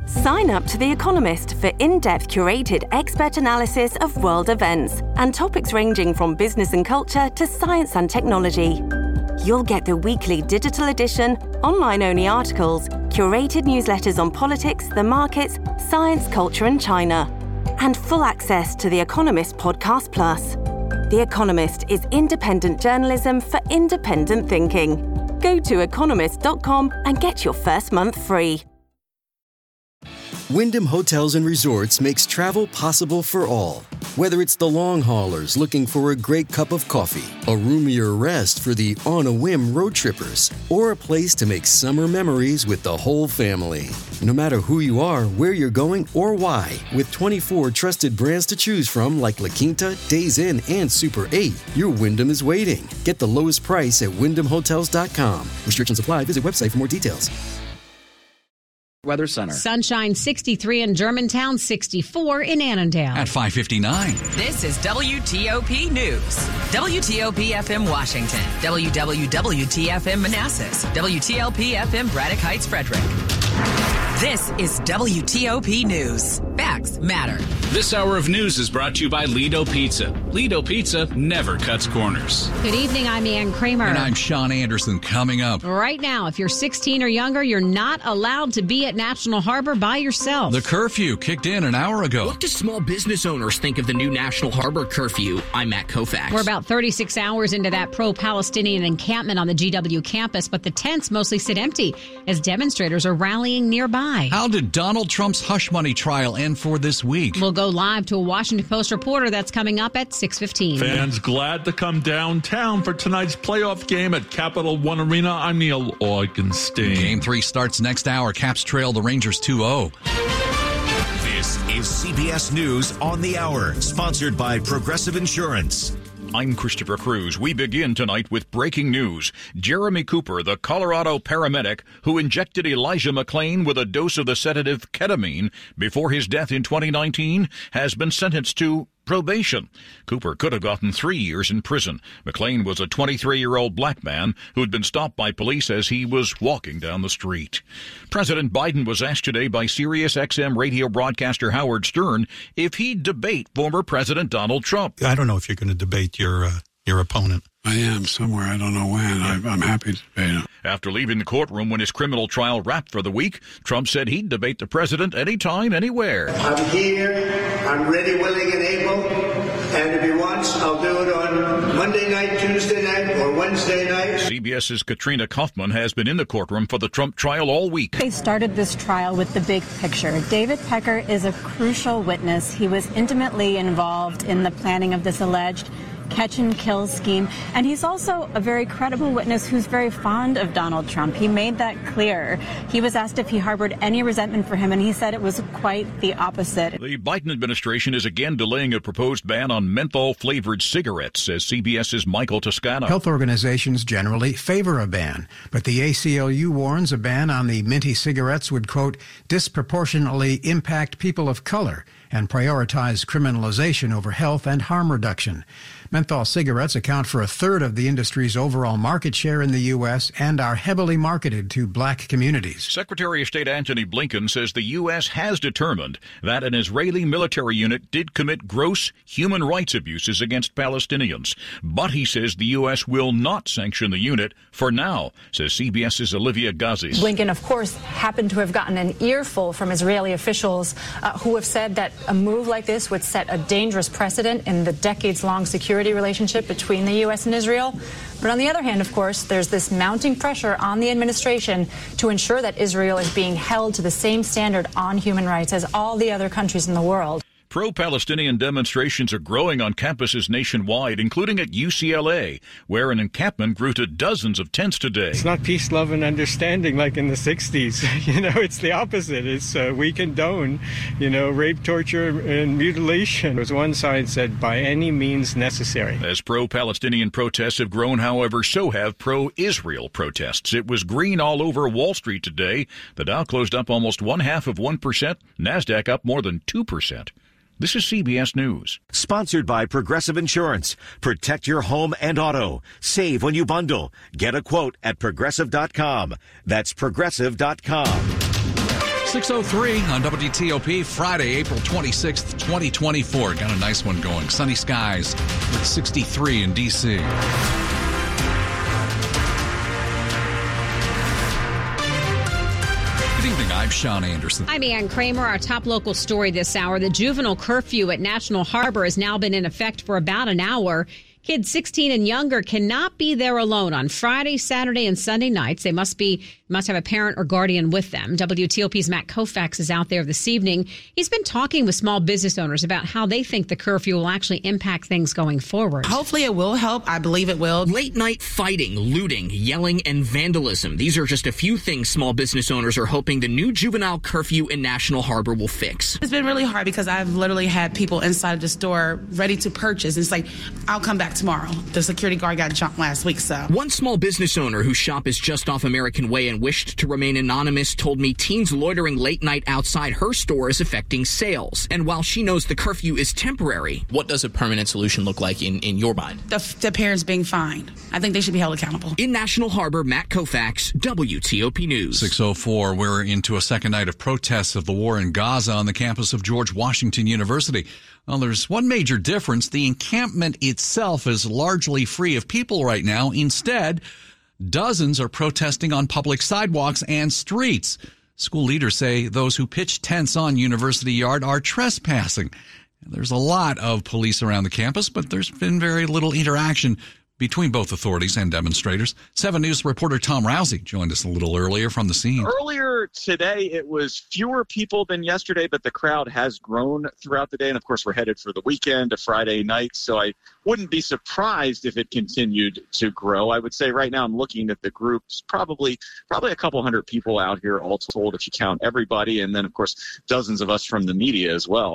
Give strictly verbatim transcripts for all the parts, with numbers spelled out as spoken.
Sign up to The Economist for in-depth curated expert analysis of world events and topics ranging from business and culture to science and technology. You'll get the weekly digital edition, online-only articles, curated newsletters on politics, the markets, science, culture and China, and full access to The Economist Podcast Plus. The Economist is independent journalism for independent thinking. Go to economist dot com and get your first month free. Wyndham Hotels and Resorts makes travel possible for all. Whether it's the long haulers looking for a great cup of coffee, a roomier rest for the on-a-whim road trippers, or a place to make summer memories with the whole family. No matter who you are, where you're going, or why, with twenty-four trusted brands to choose from like La Quinta, Days Inn, and Super eight, your Wyndham is waiting. Get the lowest price at wyndham hotels dot com. Restrictions apply. Visit website for more details. Weather Center. Sunshine sixty-three in Germantown, sixty-four in Annandale. At five fifty-nine. This is W T O P News. W T O P F M Washington. W W W T F M Manassas. W T L P F M Braddock Heights, Frederick. This is W T O P News. Facts matter. This hour of news is brought to you by Lido Pizza. Lido Pizza never cuts corners. Good evening, I'm Ann Kramer. And I'm Sean Anderson. Coming up. Right now, if you're sixteen or younger, you're not allowed to be at National Harbor by yourself. The curfew kicked in an hour ago. What do small business owners think of the new National Harbor curfew? I'm Matt Koufax. We're about thirty-six hours into that pro-Palestinian encampment on the G W campus, but the tents mostly sit empty as demonstrators are rallying nearby. How did Donald Trump's hush money trial end for this week? We'll go live to a Washington Post reporter. That's coming up at six fifteen. Fans glad to come downtown for tonight's playoff game at Capital One Arena. I'm Neil Augenstein. Game three starts next hour. Caps trail the Rangers two oh. This is C B S News on the Hour, sponsored by Progressive Insurance. I'm Christopher Cruz. We begin tonight with breaking news. Jeremy Cooper, the Colorado paramedic who injected Elijah McClain with a dose of the sedative ketamine before his death in twenty nineteen, has been sentenced to probation. Cooper could have gotten three years in prison. McClain was a twenty-three-year-old black man who had been stopped by police as he was walking down the street. President Biden was asked today by Sirius X M radio broadcaster Howard Stern if he'd debate former President Donald Trump. I don't know if you're going to debate your uh, your opponent. I am somewhere. I don't know when. I, I'm happy to debate him. After leaving the courtroom when his criminal trial wrapped for the week, Trump said he'd debate the president anytime, anywhere. I'm here. I'm ready, willing, and able. And if he wants, I'll do it on Monday night, Tuesday night, or Wednesday night. CBS's Katrina Kaufman has been in the courtroom for the Trump trial all week. They started this trial with the big picture. David Pecker is a crucial witness. He was intimately involved in the planning of this alleged catch and kill scheme. And he's also a very credible witness who's very fond of Donald Trump. He made that clear. He was asked if he harbored any resentment for him, and he said it was quite the opposite. The Biden administration is again delaying a proposed ban on menthol-flavored cigarettes, says CBS's Michael Toscano. Health organizations generally favor a ban, but the A C L U warns a ban on the minty cigarettes would, quote, disproportionately impact people of color and prioritize criminalization over health and harm reduction. Menthol cigarettes account for a third of the industry's overall market share in the U S and are heavily marketed to black communities. Secretary of State Antony Blinken says the U S has determined that an Israeli military unit did commit gross human rights abuses against Palestinians. But he says the U S will not sanction the unit for now, says CBS's Olivia Ghazi. Blinken, of course, happened to have gotten an earful from Israeli officials uh, who have said that a move like this would set a dangerous precedent in the decades-long security relationship between the U S and Israel. But on the other hand, of course, there's this mounting pressure on the administration to ensure that Israel is being held to the same standard on human rights as all the other countries in the world. Pro-Palestinian demonstrations are growing on campuses nationwide, including at U C L A, where an encampment grew to dozens of tents today. It's not peace, love, and understanding like in the sixties. You know, it's the opposite. It's uh, we condone, you know, rape, torture, and mutilation. As one side said, by any means necessary. As pro-Palestinian protests have grown, however, so have pro-Israel protests. It was green all over Wall Street today. The Dow closed up almost one half of one percent, NASDAQ up more than two percent. This is C B S News. Sponsored by Progressive Insurance. Protect your home and auto. Save when you bundle. Get a quote at progressive dot com. That's progressive dot com. six oh three on W T O P, Friday, April twenty-sixth, twenty twenty-four. Got a nice one going. Sunny skies with sixty-three in D C. Good evening. I'm Sean Anderson. I'm Ann Kramer. Our top local story this hour. The juvenile curfew at National Harbor has now been in effect for about an hour. Kids sixteen and younger cannot be there alone on Friday, Saturday, and Sunday nights. They must be must have a parent or guardian with them. W T O P's Matt Koufax is out there this evening. He's been talking with small business owners about how they think the curfew will actually impact things going forward. Hopefully it will help. I believe it will. Late night fighting, looting, yelling, and vandalism. These are just a few things small business owners are hoping the new juvenile curfew in National Harbor will fix. It's been really hard because I've literally had people inside of the store ready to purchase. It's like, I'll come back tomorrow. The security guard got jumped last week, so. One small business owner whose shop is just off American Way and wished to remain anonymous told me teens loitering late night outside her store is affecting sales. And while she knows the curfew is temporary, what does a permanent solution look like in, in your mind? The, the parents being fined. I think they should be held accountable. In National Harbor, Matt Koufax, W T O P News. six oh four, we're into a second night of protests of the war in Gaza on the campus of George Washington University. Well, there's one major difference. The encampment itself is largely free of people right now. Instead, dozens are protesting on public sidewalks and streets. School leaders say those who pitch tents on University Yard are trespassing. There's a lot of police around the campus, but there's been very little interaction between both authorities and demonstrators. seven News reporter Tom Rousey joined us a little earlier from the scene. Earlier today, it was fewer people than yesterday, but the crowd has grown throughout the day. And, of course, we're headed for the weekend, a Friday night, so I wouldn't be surprised if it continued to grow. I would say right now I'm looking at the groups, probably probably a couple hundred people out here all told if you count everybody, and then, of course, dozens of us from the media as well.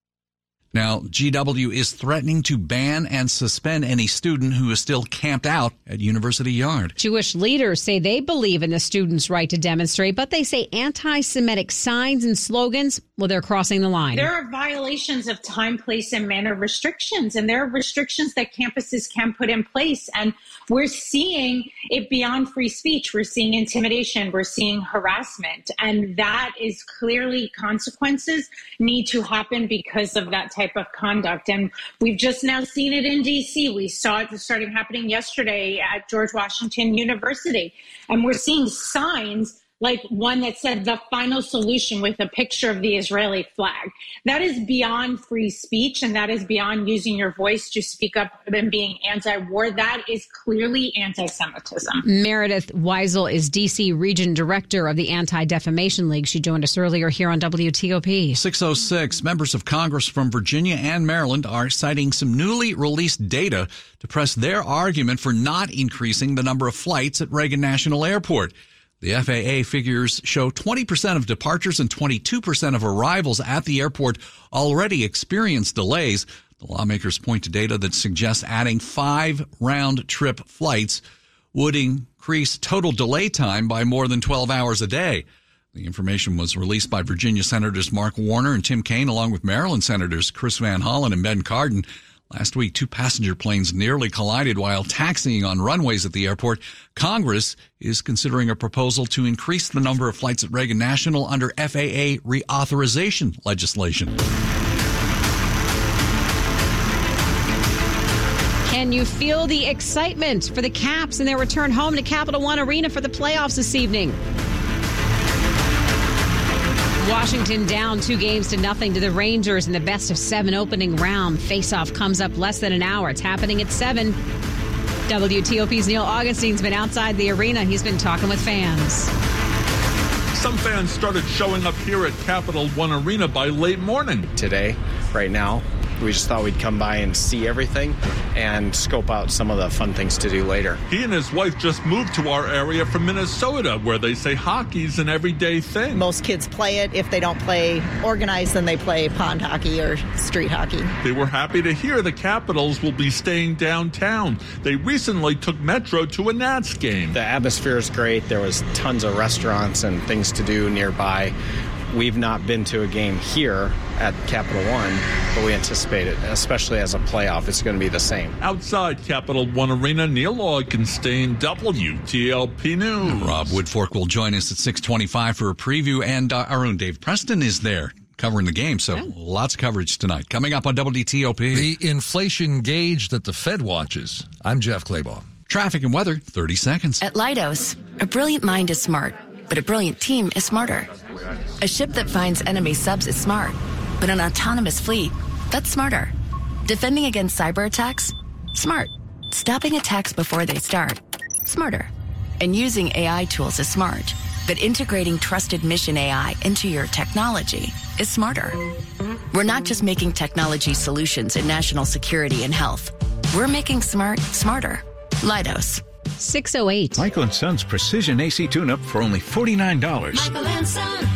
Now, G W is threatening to ban and suspend any student who is still camped out at University Yard. Jewish leaders say they believe in the students' right to demonstrate, but they say anti-Semitic signs and slogans, well, they're crossing the line. There are violations of time, place, and manner restrictions, and there are restrictions that campuses can put in place. And we're seeing it beyond free speech. We're seeing intimidation. We're seeing harassment. And that is clearly consequences need to happen because of that type of conduct. And we've just now seen it in D C. We saw it starting happening yesterday at George Washington University. And we're seeing signs like one that said the final solution with a picture of the Israeli flag. That is beyond free speech, and that is beyond using your voice to speak up and being anti-war. That is clearly anti-Semitism. Meredith Weisel is D C Region Director of the Anti-Defamation League. She joined us earlier here on W T O P. six oh six, members of Congress from Virginia and Maryland are citing some newly released data to press their argument for not increasing the number of flights at Reagan National Airport. The F A A figures show twenty percent of departures and twenty-two percent of arrivals at the airport already experience delays. The lawmakers point to data that suggests adding five round-trip flights would increase total delay time by more than twelve hours a day. The information was released by Virginia Senators Mark Warner and Tim Kaine, along with Maryland Senators Chris Van Hollen and Ben Cardin. Last week, two passenger planes nearly collided while taxiing on runways at the airport. Congress is considering a proposal to increase the number of flights at Reagan National under F A A reauthorization legislation. Can you feel the excitement for the Caps and their return home to Capital One Arena for the playoffs this evening? Washington down two games to nothing to the Rangers in the best of seven opening round. Face-off comes up less than an hour. It's happening at seven. W T O P's Neil Augustine's been outside the arena. He's been talking with fans. Some fans started showing up here at Capital One Arena by late morning. Today, right now, we just thought we'd come by and see everything and scope out some of the fun things to do later. He and his wife just moved to our area from Minnesota, where they say hockey's an everyday thing. Most kids play it. If they don't play organized, then they play pond hockey or street hockey. They were happy to hear the Capitals will be staying downtown. They recently took Metro to a Nats game. The atmosphere is great. There was tons of restaurants and things to do nearby. We've not been to a game here at Capital One, but we anticipate it, especially as a playoff, it's going to be the same. Outside Capital One Arena, Neil Augenstein, W T L P News. Rob Woodfork will join us at six twenty-five for a preview, and uh, our own Dave Preston is there covering the game, so yeah. Lots of coverage tonight. Coming up on W T O P. The inflation gauge that the Fed watches. I'm Jeff Claybaugh. Traffic and weather, thirty seconds. At Leidos, a brilliant mind is smart, but a brilliant team is smarter. A ship that finds enemy subs is smart, but an autonomous fleet, that's smarter. Defending against cyber attacks? Smart. Stopping attacks before they start? Smarter. And using A I tools is smart, but integrating trusted mission A I into your technology is smarter. We're not just making technology solutions in national security and health. We're making smart smarter. Leidos. six oh eight. Michael and Son's Precision A C Tune-Up for only forty-nine dollars. Michael and Son.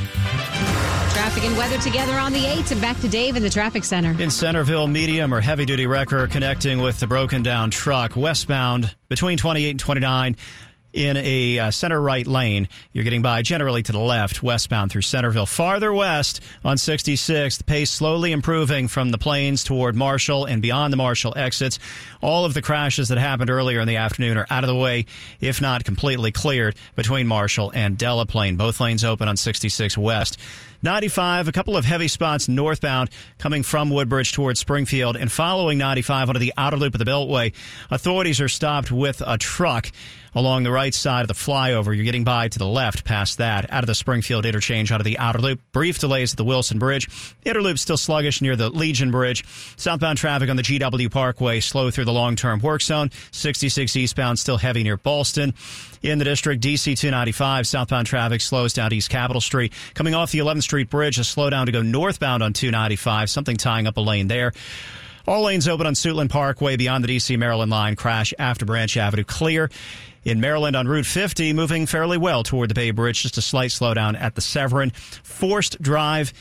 Traffic and weather together on the eights, and back to Dave in the traffic center. In Centerville, medium or heavy-duty wrecker connecting with the broken-down truck westbound between twenty-eight and twenty-nine. In a uh, center right lane, you're getting by generally to the left, westbound through Centerville. Farther west on sixty-six, the pace slowly improving from the Plains toward Marshall and beyond the Marshall exits. All of the crashes that happened earlier in the afternoon are out of the way, if not completely cleared, between Marshall and Delaplane. Both lanes open on sixty-six west. ninety-five, a couple of heavy spots northbound coming from Woodbridge towards Springfield and following ninety-five onto the outer loop of the Beltway. Authorities are stopped with a truck along the right side of the flyover. You're getting by to the left past that, out of the Springfield interchange, out of the outer loop. Brief delays at the Wilson Bridge. Inner loop still sluggish near the Legion Bridge. Southbound traffic on the G W Parkway slow through the long-term work zone. sixty-six eastbound still heavy near Ballston. In the district, D C two ninety-five, southbound traffic slows down East Capitol Street. Coming off the eleventh Street Bridge, a slowdown to go northbound on two ninety-five, something tying up a lane there. All lanes open on Suitland Parkway beyond the D C Maryland line. Crash after Branch Avenue clear. In Maryland on Route fifty, moving fairly well toward the Bay Bridge. Just a slight slowdown at the Severn. Forced drive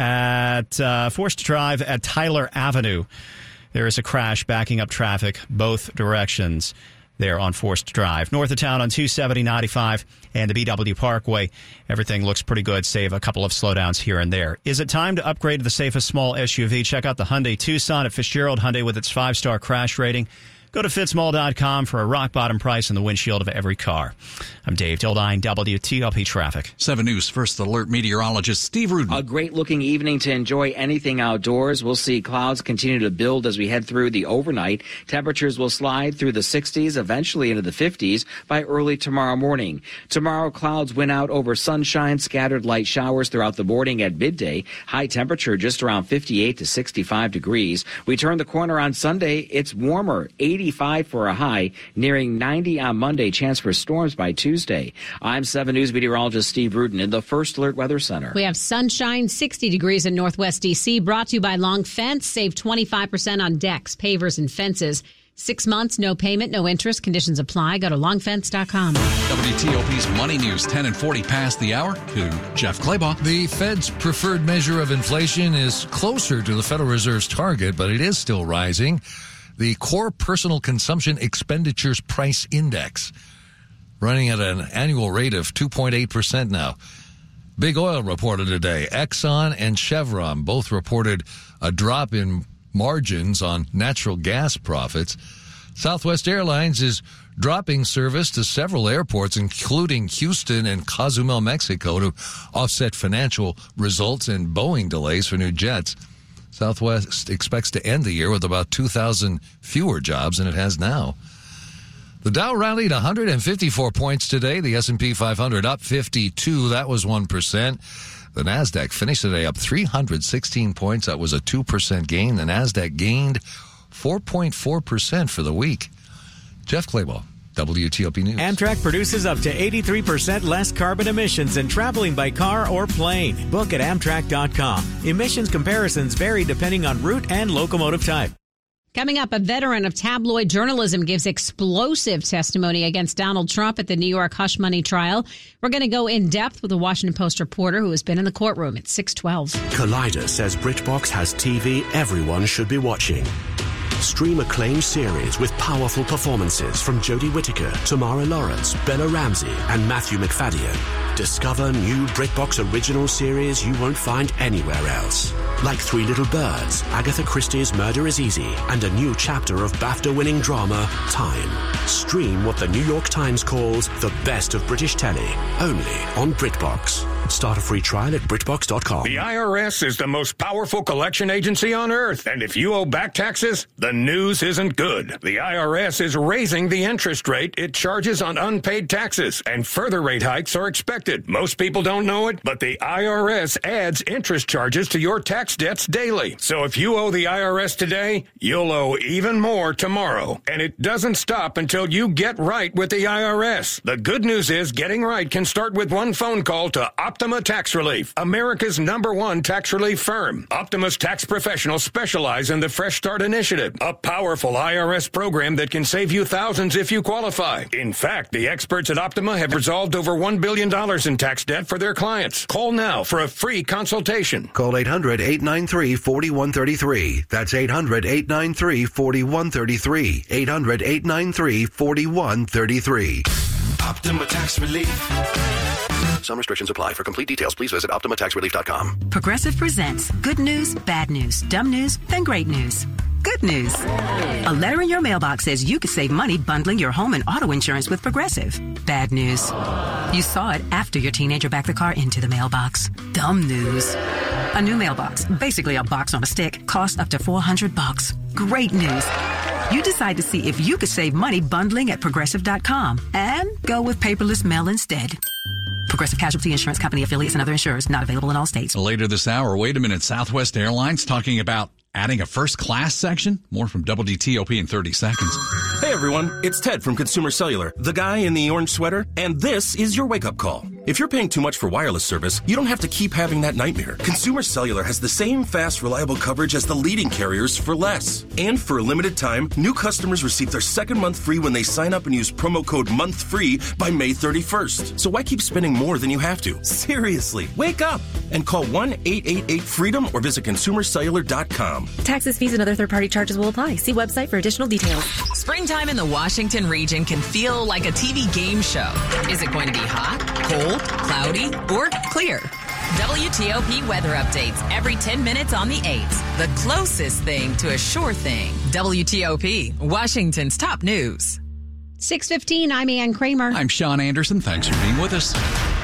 at uh, Forced drive at Tyler Avenue. There is a crash backing up traffic both directions there on Forced Drive. North of town on two seventy, ninety-five, and the B W Parkway. Everything looks pretty good, save a couple of slowdowns here and there. Is it time to upgrade to the safest small S U V? Check out the Hyundai Tucson at Fitzgerald Hyundai with its five-star crash rating. Go to fitzmall dot com for a rock-bottom price on the windshield of every car. I'm Dave Dildine, W T L P Traffic. seven News First Alert meteorologist Steve Rudin. A great-looking evening to enjoy anything outdoors. We'll see clouds continue to build as we head through the overnight. Temperatures will slide through the sixties, eventually into the fifties by early tomorrow morning. Tomorrow, clouds win out over sunshine, scattered light showers throughout the morning at midday. High temperature just around fifty-eight to sixty-five degrees. We turn the corner on Sunday. It's warmer, eighty-five for a high, nearing ninety on Monday. Chance for storms by Tuesday. I'm seven News meteorologist Steve Rudin in the First Alert Weather Center. We have sunshine, sixty degrees in Northwest D C. Brought to you by Long Fence. Save twenty-five percent on decks, pavers, and fences. Six months, no payment, no interest. Conditions apply. Go to long fence dot com. W T O P's Money News, ten and forty past the hour. To Jeff Claybaugh. The Fed's preferred measure of inflation is closer to the Federal Reserve's target, but it is still rising. The Core Personal Consumption Expenditures Price Index, running at an annual rate of two point eight percent now. Big Oil reported today. Exxon and Chevron both reported a drop in margins on natural gas profits. Southwest Airlines is dropping service to several airports, including Houston and Cozumel, Mexico, to offset financial results and Boeing delays for new jets. Southwest expects to end the year with about two thousand fewer jobs than it has now. The Dow rallied one hundred fifty-four points today. The S and P five hundred up fifty-two. That was one percent. The Nasdaq finished today up three hundred sixteen points. That was a two percent gain. The Nasdaq gained four point four percent for the week. Jeff Claybaugh, W T O P News. Amtrak produces up to eighty-three percent less carbon emissions than traveling by car or plane. Book at amtrak dot com. Emissions comparisons vary depending on route and locomotive type. Coming up, a veteran of tabloid journalism gives explosive testimony against Donald Trump at the New York hush money trial. We're going to go in depth with a Washington Post reporter who has been in the courtroom at six twelve. Collider says BritBox has T V everyone should be watching. Stream acclaimed series with powerful performances from Jodie Whittaker, Tamara Lawrence, Bella Ramsey, and Matthew McFadden. Discover new BritBox original series you won't find anywhere else. Like Three Little Birds, Agatha Christie's Murder is Easy, and a new chapter of BAFTA-winning drama, Time. Stream what the New York Times calls the best of British telly, only on BritBox. Start a free trial at BritBox dot com. The I R S is the most powerful collection agency on earth, and if you owe back taxes, the news isn't good. The I R S is raising the interest rate it charges on unpaid taxes, and further rate hikes are expected. Most people don't know it, but the I R S adds interest charges to your tax debts daily. So if you owe the I R S today, you'll owe even more tomorrow. And it doesn't stop until you get right with the I R S. The good news is getting right can start with one phone call to Optima Tax Relief, America's number one tax relief firm. Optima's tax professionals specialize in the Fresh Start Initiative, a powerful I R S program that can save you thousands if you qualify. In fact, the experts at Optima have resolved over one billion dollars in tax debt for their clients. Call now for a free consultation. Call eight hundred, eight nine three, four one three three. That's eight hundred, eight nine three, four one three three. eight hundred, eight nine three, four one three three. Optima Tax Relief. Some restrictions apply. For complete details, please visit Optima Tax Relief dot com. Progressive presents good news, bad news, dumb news, then great news. Good news. A letter in your mailbox says you could save money bundling your home and auto insurance with Progressive. Bad news. You saw it after your teenager backed the car into the mailbox. Dumb news. A new mailbox, basically a box on a stick, costs up to four hundred bucks. Great news. You decide to see if you could save money bundling at Progressive dot com and go with paperless mail instead. Progressive Casualty Insurance Company affiliates and other insurers not available in all states. Later this hour, wait a minute, Southwest Airlines talking about adding a first class section. More from W D T O P in thirty seconds. Hey everyone, it's Ted from Consumer Cellular, the guy in the orange sweater, and this is your wake-up call. If you're paying too much for wireless service, you don't have to keep having that nightmare. Consumer Cellular has the same fast, reliable coverage as the leading carriers for less. And for a limited time, new customers receive their second month free when they sign up and use promo code MONTHFREE by May thirty-first. So why keep spending more than you have to? Seriously, wake up and call one eight eight eight FREEDOM or visit consumer cellular dot com. Taxes, fees, and other third-party charges will apply. See website for additional details. Springtime in the Washington region can feel like a T V game show. Is it going to be hot, cold, cloudy, or clear? W T O P weather updates every ten minutes on the eights. The closest thing to a sure thing. W T O P, Washington's top news. six fifteen, I'm Ann Kramer. I'm Sean Anderson. Thanks for being with us.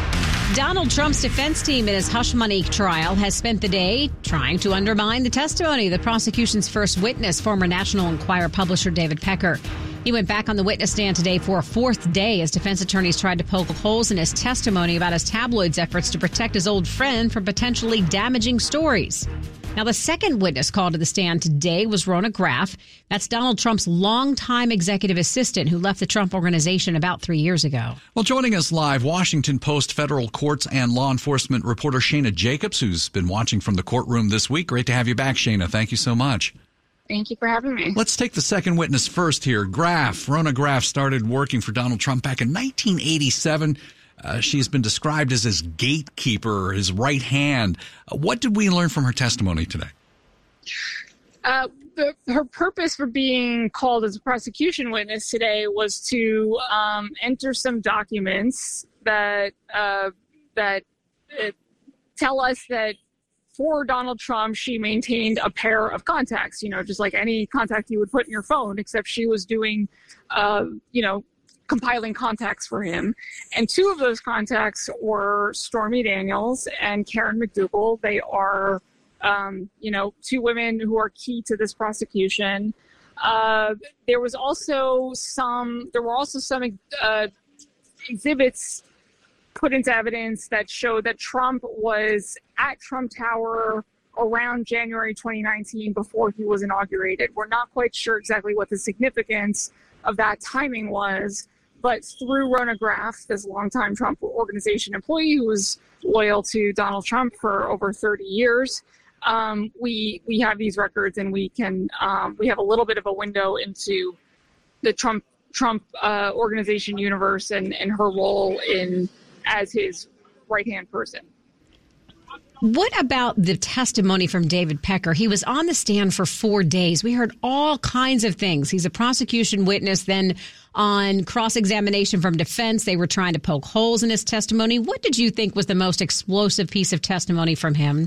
Donald Trump's defense team in his hush money trial has spent the day trying to undermine the testimony of the prosecution's first witness, former National Enquirer publisher David Pecker. He went back on the witness stand today for a fourth day as defense attorneys tried to poke holes in his testimony about his tabloids' efforts to protect his old friend from potentially damaging stories. Now, the second witness called to the stand today was Rona Graff. That's Donald Trump's longtime executive assistant who left the Trump Organization about three years ago. Well, joining us live, Washington Post federal courts and law enforcement reporter Shana Jacobs, who's been watching from the courtroom this week. Great to have you back, Shana. Thank you so much. Thank you for having me. Let's take the second witness first here. Graff, Rona Graff started working for Donald Trump back in nineteen eighty-seven. Uh, she's been described as his gatekeeper, his right hand. Uh, what did we learn from her testimony today? Uh, the, her purpose for being called as a prosecution witness today was to um, enter some documents that uh, that uh, tell us that for Donald Trump, she maintained a pair of contacts, you know, just like any contact you would put in your phone, except she was doing, uh, you know, compiling contacts for him. And two of those contacts were Stormy Daniels and Karen McDougal. They are, um, you know, two women who are key to this prosecution. Uh, there was also some, there were also some uh, exhibits put into evidence that showed that Trump was at Trump Tower around January twenty nineteen before he was inaugurated. We're not quite sure exactly what the significance of that timing was, but through Rona Graff, this longtime Trump Organization employee who was loyal to Donald Trump for over thirty years, um, we we have these records, and we can um, we have a little bit of a window into the Trump Trump uh, Organization universe and, and her role in as his right-hand person. What about the testimony from David Pecker? He was on the stand for four days. We heard all kinds of things. He's a prosecution witness. Then on cross-examination from defense, they were trying to poke holes in his testimony. What did you think was the most explosive piece of testimony from him?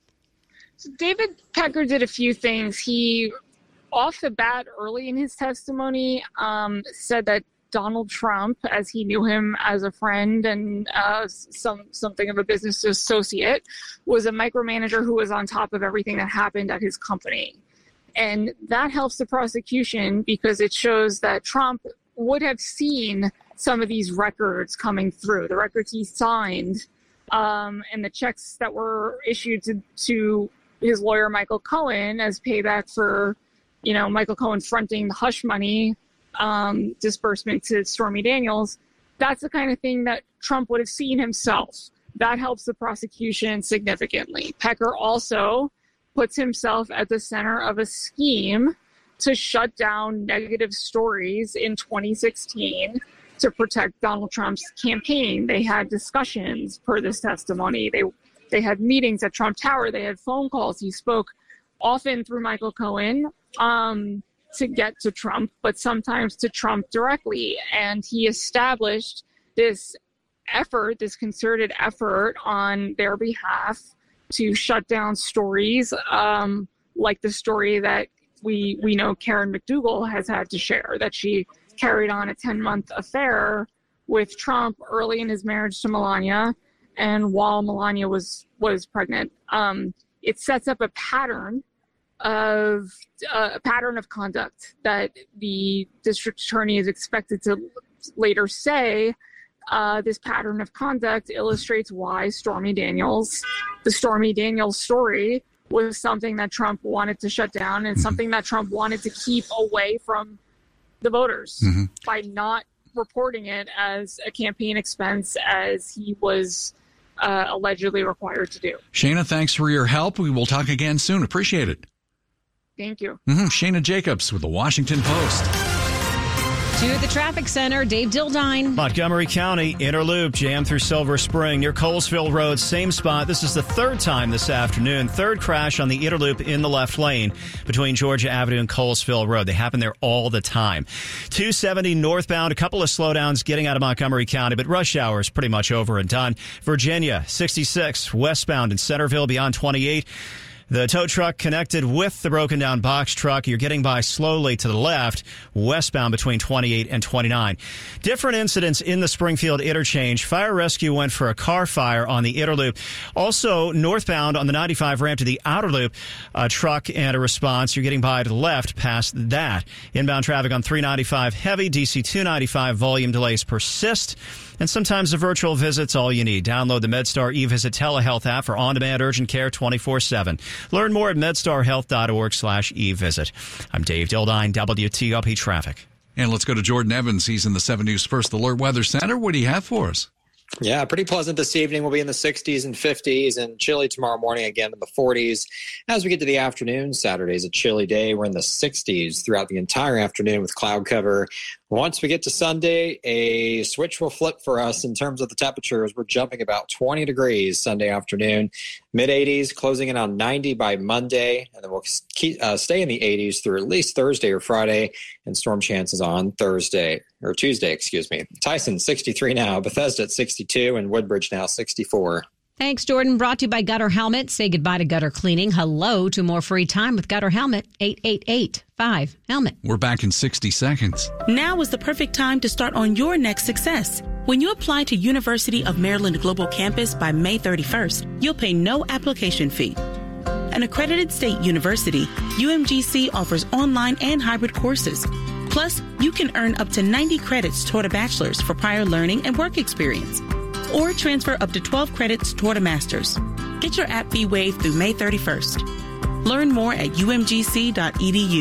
So David Pecker did a few things. He, off the bat, early in his testimony, um, said that Donald Trump, as he knew him as a friend and uh, some something of a business associate, was a micromanager who was on top of everything that happened at his company. And that helps the prosecution because it shows that Trump would have seen some of these records coming through, the records he signed um, and the checks that were issued to, to his lawyer, Michael Cohen, as payback for, you know, Michael Cohen fronting the hush money Um, disbursement to Stormy Daniels. That's the kind of thing that Trump would have seen himself. That helps the prosecution significantly. Pecker also puts himself at the center of a scheme to shut down negative stories in twenty sixteen to protect Donald Trump's campaign. They had discussions per this testimony. They they had meetings at Trump Tower. They had phone calls. He spoke often through Michael Cohen. Um, to get to Trump, but sometimes to Trump directly. And he established this effort, this concerted effort on their behalf to shut down stories um, like the story that we we know Karen McDougal has had to share, that she carried on a ten-month affair with Trump early in his marriage to Melania and while Melania was, was pregnant. Um, it sets up a pattern of uh, a pattern of conduct that the district attorney is expected to later say uh, this pattern of conduct illustrates why Stormy Daniels, the Stormy Daniels story, was something that Trump wanted to shut down and mm-hmm. something that Trump wanted to keep away from the voters mm-hmm. by not reporting it as a campaign expense as he was uh, allegedly required to do. Shana, thanks for your help. We will talk again soon. Appreciate it. Thank you. Mm-hmm. Shana Jacobs with the Washington Post. To the traffic center, Dave Dildine. Montgomery County, Inner Loop, jammed through Silver Spring near Colesville Road, same spot. This is the third time this afternoon. Third crash on the Inner Loop in the left lane between Georgia Avenue and Colesville Road. They happen there all the time. two seventy northbound, a couple of slowdowns getting out of Montgomery County, but rush hour is pretty much over and done. Virginia, sixty-six westbound in Centerville beyond twenty-eight. The tow truck connected with the broken down box truck. You're getting by slowly to the left, westbound between twenty-eight and twenty-nine. Different incidents in the Springfield interchange. Fire rescue went for a car fire on the Inner Loop. Also, northbound on the ninety-five ramp to the Outer Loop, a truck and a response. You're getting by to the left past that. Inbound traffic on three ninety-five heavy. D C two ninety-five volume delays persist. And sometimes a virtual visit's all you need. Download the MedStar eVisit telehealth app for on-demand urgent care twenty-four seven. Learn more at medstarhealth.org slash eVisit. I'm Dave Dildine, W T O P Traffic. And let's go to Jordan Evans. He's in the seven News First Alert Weather Center. What do you have for us? Yeah, pretty pleasant this evening. We'll be in the sixties and fifties and chilly tomorrow morning again in the forties. As we get to the afternoon, Saturday's a chilly day. We're in the sixties throughout the entire afternoon with cloud cover. Once we get to Sunday, a switch will flip for us in terms of the temperatures. We're jumping about twenty degrees Sunday afternoon, mid eighties, closing in on ninety by Monday, and then we'll keep, uh, stay in the eighties through at least Thursday or Friday, and storm chances on Thursday, or Tuesday, excuse me. Tyson, sixty-three now, Bethesda at sixty-two, and Woodbridge now sixty-four. Thanks, Jordan. Brought to you by Gutter Helmet. Say goodbye to gutter cleaning. Hello to more free time with Gutter Helmet. eight eight eight, five, helmet. We're back in sixty seconds. Now is the perfect time to start on your next success. When you apply to University of Maryland Global Campus by May thirty-first, you'll pay no application fee. An accredited state university, U M G C offers online and hybrid courses. Plus, you can earn up to ninety credits toward a bachelor's for prior learning and work experience, or transfer up to twelve credits toward a master's. Get your app fee waived through May thirty-first. Learn more at u m g c dot e d u.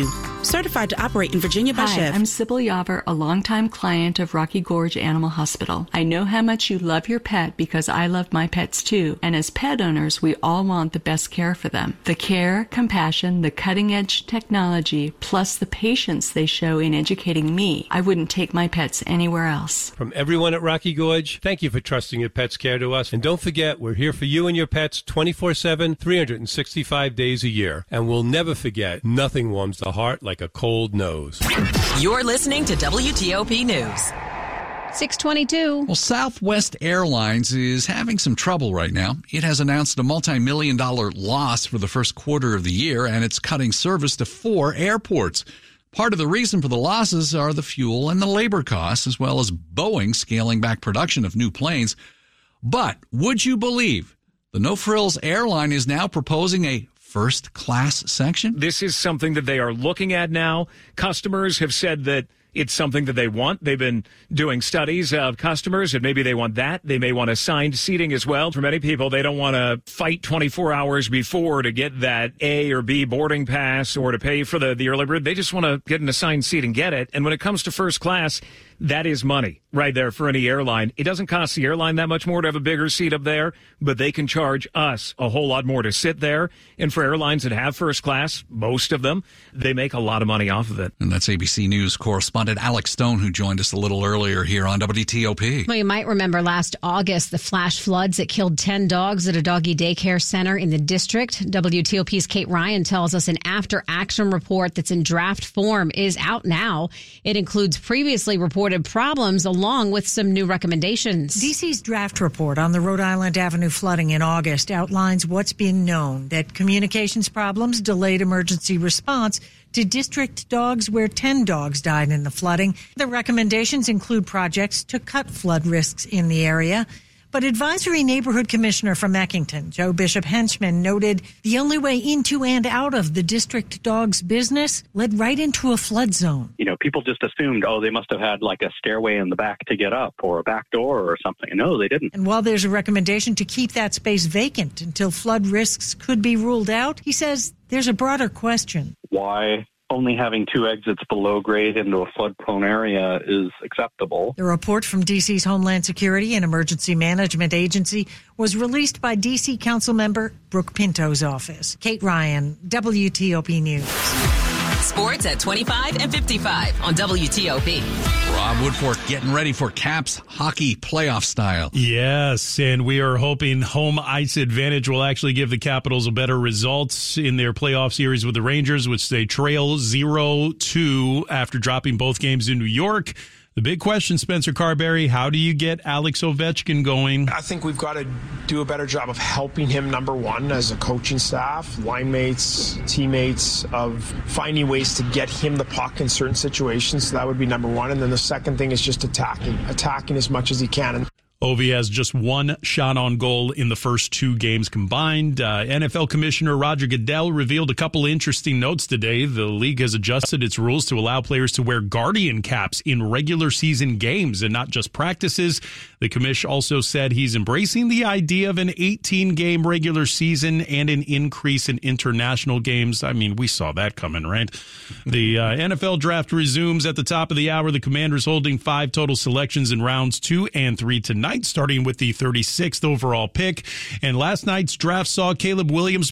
certified to operate in Virginia by Hi, Chef. I'm Sybil Yaver, a longtime client of Rocky Gorge Animal Hospital. I know how much you love your pet because I love my pets too. And as pet owners, we all want the best care for them. The care, compassion, the cutting-edge technology, plus the patience they show in educating me. I wouldn't take my pets anywhere else. From everyone at Rocky Gorge, thank you for trusting your pet's care to us. And don't forget, we're here for you and your pets twenty-four seven, three hundred sixty-five days a year. And we'll never forget, nothing warms the heart like a cold nose. You're listening to W T O P News. six twenty-two. Well, Southwest Airlines is having some trouble right now. It has announced a multi-million dollar loss for the first quarter of the year, and it's cutting service to four airports. Part of the reason for the losses are the fuel and the labor costs, as well as Boeing scaling back production of new planes. But would you believe the No Frills airline is now proposing a first class section? This is something that they are looking at now. Customers have said that it's something that they want. They've been doing studies of customers, and maybe they want that. They may want assigned seating as well. For many people, they don't want to fight twenty-four hours before to get that A or B boarding pass or to pay for the, the early bird. They just want to get an assigned seat and get it. And when it comes to first class, that is money right there for any airline. It doesn't cost the airline that much more to have a bigger seat up there, but they can charge us a whole lot more to sit there. And for airlines that have first class, most of them, they make a lot of money off of it. And that's A B C News correspondent Alex Stone, who joined us a little earlier here on W T O P. Well, you might remember last August, the flash floods that killed ten dogs at a doggy daycare center in the district. W T O P's Kate Ryan tells us an after-action report that's in draft form is out now. It includes previously reported problems along with some new recommendations. D C's draft report on the Rhode Island Avenue flooding in August outlines what's been known, that communications problems delayed emergency response to district dogs where ten dogs died in the flooding. The recommendations include projects to cut flood risks in the area. But Advisory Neighborhood Commissioner from Eckington, Joe Bishop Henchman, noted the only way into and out of the district dog's business led right into a flood zone. You know, people just assumed, oh, they must have had like a stairway in the back to get up or a back door or something. No, they didn't. And while there's a recommendation to keep that space vacant until flood risks could be ruled out, he says there's a broader question. Why only having two exits below grade into a flood-prone area is acceptable? The report from D C's Homeland Security and Emergency Management Agency was released by D C Council member Brooke Pinto's office. Kate Ryan, W T O P News. Sports at twenty-five and fifty-five on W T O P. Rob Woodfork getting ready for Caps hockey playoff style. Yes, and we are hoping home ice advantage will actually give the Capitals a better results in their playoff series with the Rangers, which they trail zero two after dropping both games in New York. The big question, Spencer Carberry, how do you get Alex Ovechkin going? I think we've got to do a better job of helping him, number one, as a coaching staff, line mates, teammates, of finding ways to get him the puck in certain situations. So that would be number one. And then the second thing is just attacking, attacking as much as he can. Ovi has just one shot on goal in the first two games combined. Uh, N F L Commissioner Roger Goodell revealed a couple interesting notes today. The league has adjusted its rules to allow players to wear Guardian caps in regular season games and not just practices. The commish also said he's embracing the idea of an eighteen-game regular season and an increase in international games. I mean, we saw that coming, right? The uh, N F L draft resumes at the top of the hour. The Commanders holding five total selections in rounds two and three tonight, starting with the thirty-sixth overall pick. And last night's draft saw Caleb Williams